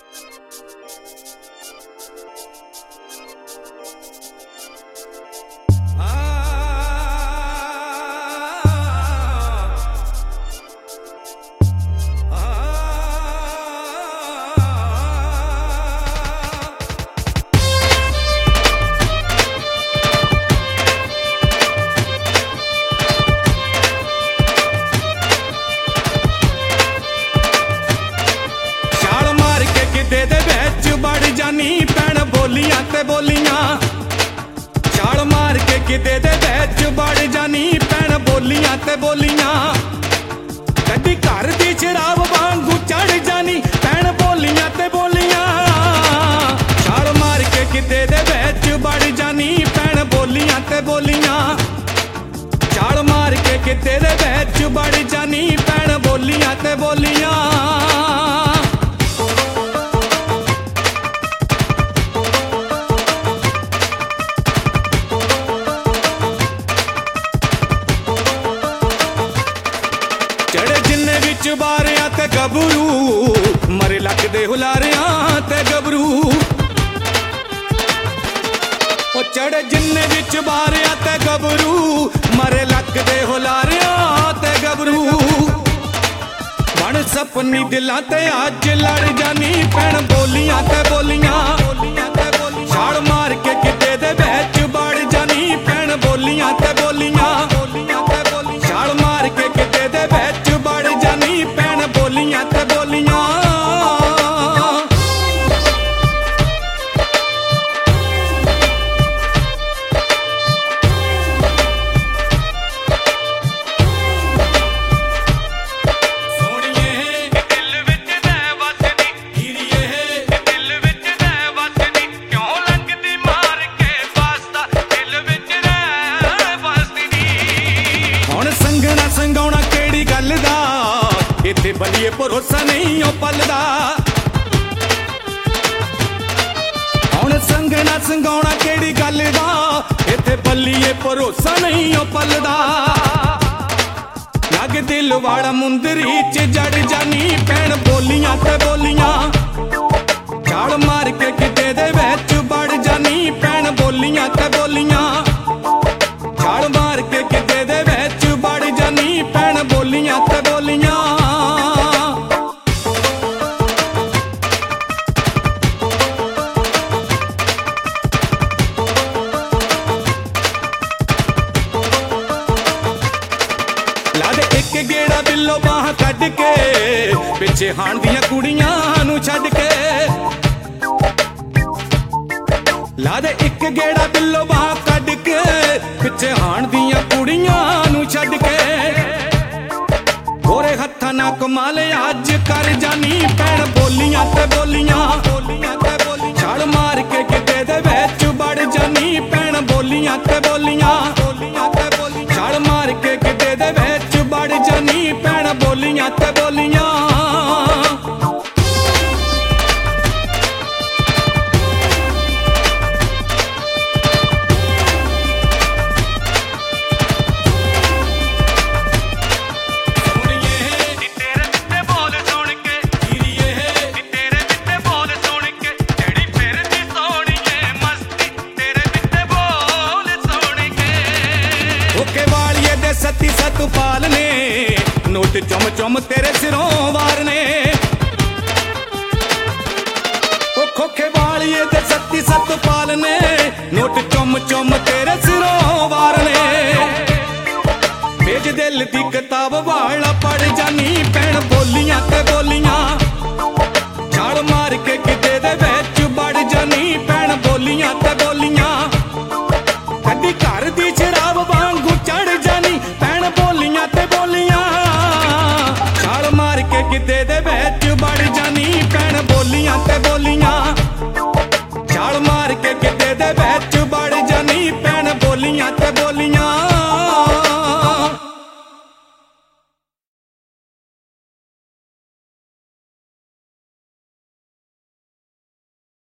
भैन बोलियां ते बोलियां छाल मार के किते दे बैच बढ़ जानी भैन बोलियां ते बोलियां कदी घर दी शराब वांगू चढ़ जानी भैन बोलियां ते बोलियां छाल मार के किते दे बैच बढ़ जानी भैन बोलियां ते बोलियां छाल मार के किते दे बैच बढ़ जानी भैन बोलियां ते बोलियां बारियां ते गबरू मरे लगदे हुलारियां ते गबरू ओ चढ़े जिन्ने विच बारियां ते गबरू मरे लगदे हुलारियां ते गबरू बन सपनी दिलां ते अज लड़ जानी भैन बोलियां ते बोलियां छाल मार के किते दे बैच बढ़ जानी भैन बोलियां ते बोलियां छाल मार के किते दे बैच बढ़ जानी भैन बोलियां ते बोलियां संगाउणा केड़ी गल दा इत्थे बलिए भरोसा नहीं ओ पलदा हुण संगना संगाउणा केड़ी गल दा इत्थे बलिए भरोसा नहीं ओ पलदा लग दिल वाला मुंदरी च जड़ जानी भैन बोलियां ते बोलियां छाल मार के किते दे विच बढ़ जानी भैन बोलियां ते बोलियां छाल मार के किते दे विच बढ़ जानी भैन बोलियां ते बोलियां ला दे एक गेड़ा बिल्लो बाह कढ के पिछे हाण दियां कुड़ियां नू छड्ड के ला दे एक गेड़ा बिल्लो बाह कढ के पिछे हाण दियां कुड़ियां नू छड्ड के गोरे हत्थां ना कमाल अज कर जानी भैन बोलियां ते बोलियां छाल मार के किते दे विच बढ़ जानी भैन बोलियां ते बोलियां छाल मार के किते दे विच बढ़ जानी भैन बोलियां ते बोलियां सती सतपाल ने नोट चुम चुम तेरे सिरों वारने ओ खोखे वालिए दे सती सतपाल ने नोट चुम चुम तेरे सिरों वारने भेज दिल दी किताब वाला पढ़ जानी भैन बोली